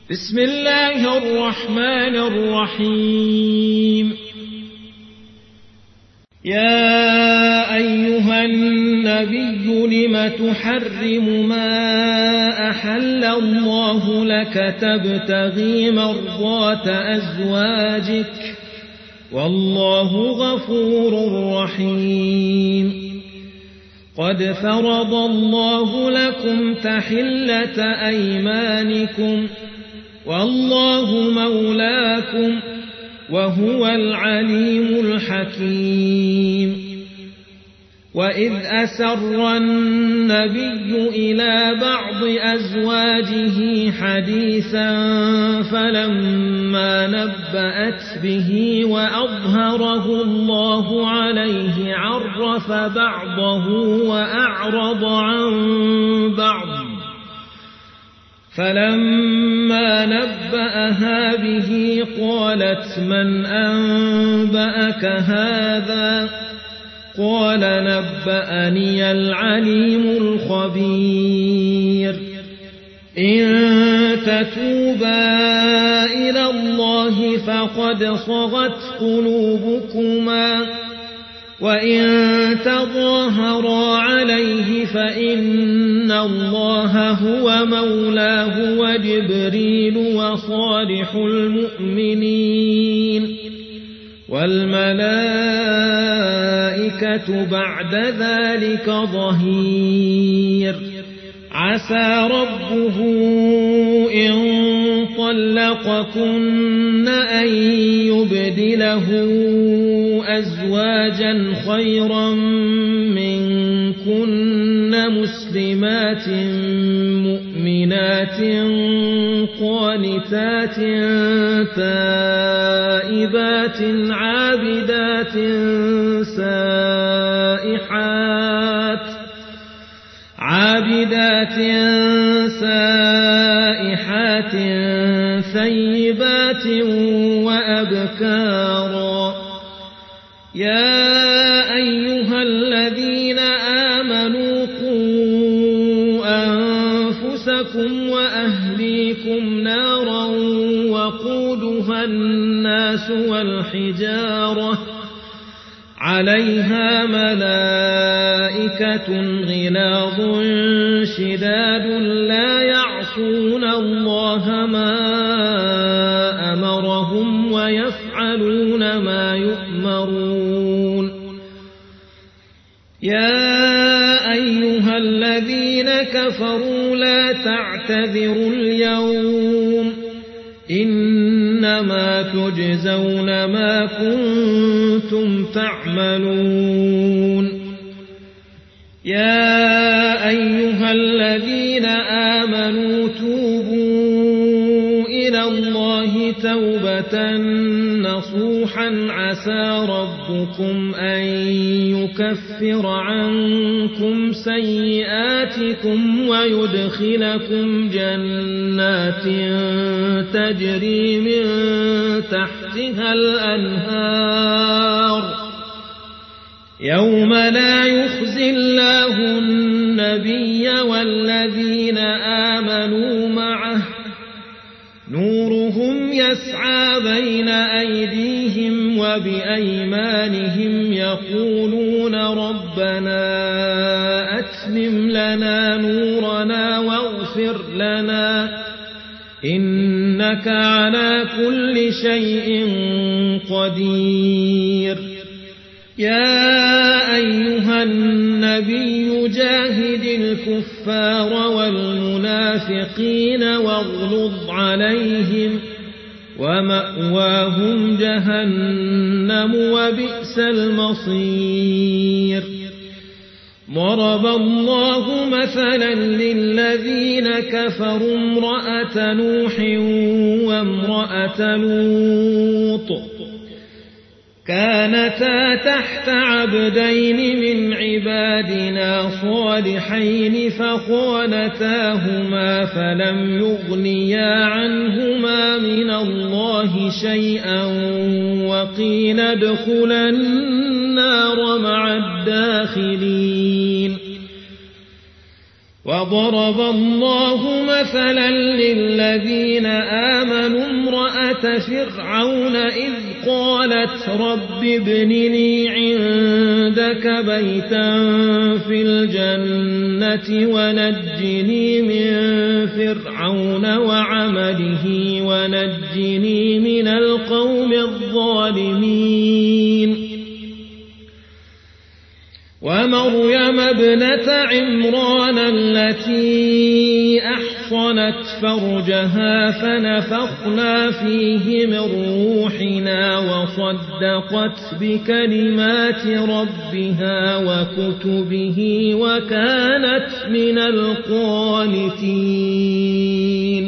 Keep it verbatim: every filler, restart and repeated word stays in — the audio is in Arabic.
بسم الله الرحمن الرحيم. يا أيها النبي لم تحرم ما أحل الله لك تبتغي مرضات أزواجك والله غفور رحيم. قد فرض الله لكم تحلة أيمانكم والله مولاكم وهو العليم الحكيم. وإذ أسر النبي إلى بعض أزواجه حديثا فلما نبأت به وأظهره الله عليه عرف بعضه وأعرض عن بعض. فلما نبأها به قالت من أنبأك هذا؟ قال نبأني العليم الخبير. إن تتوبا إلى الله فقد صغت قلوبكما وإن تظاهرا عليه فإن الله هو مولاه وجبريل وصالح المؤمنين والملائكة بعد ذلك ظهير. عسى ربه إن طلقكن أن يبدله أزواجا خيرا منكن مسلمات مؤمنات قانتات تائبات عابدات سائحات عابدات سائحات ثيبات وأبكارا. يا أيها الذين آمنوا قوا أنفسكم وأهليكم نارا وقودها الناس والحجارة عليها ملائكة غلاظ شداد لا يعصون الله ما أمرهم ويفعلون ما يؤمرون. يا أيها الذين كفروا لا تعتذروا اليوم إنما تجزون ما كنتم تعملون. يا أيها الذين آمنوا توبوا إلى الله توبة نصوحا عسى ربكم أن يكفر عنكم سيئاتكم ويدخلكم جنات تجري من تحتها الأنهار يوم لا يخزي الله النبي والذين آمنوا معه نورهم يسعى بين أيديهم وبأيمانهم يقولون ربنا أتمم لنا نورنا واغفر لنا إنك على كل شيء قدير. يا أيها النبي جاهد الكفار والمنافقين واغلظ عليهم ومأواهم جهنم وبئس المصير. ضرب الله مثلا للذين كفروا امرأة نوح وامرأة لوط كانتا تحت عبدين من عبادنا صالحين فخانتاهما فلم يغنيا عنهما من الله شيئا وقيل ادخلا النار مع الداخلين. وضرب الله مثلا للذين آمنوا امرأة فرعون إذ قالت رب ابن لي عندك بيتا في الجنة ونجني من فرعون وعمله ونجني من القوم الظالمين ومريم ابنة عمران التي أحصنت فرجها فنفخنا فيه من روحنا وصدقت بكلمات ربها وكتبه وكانت من القانتين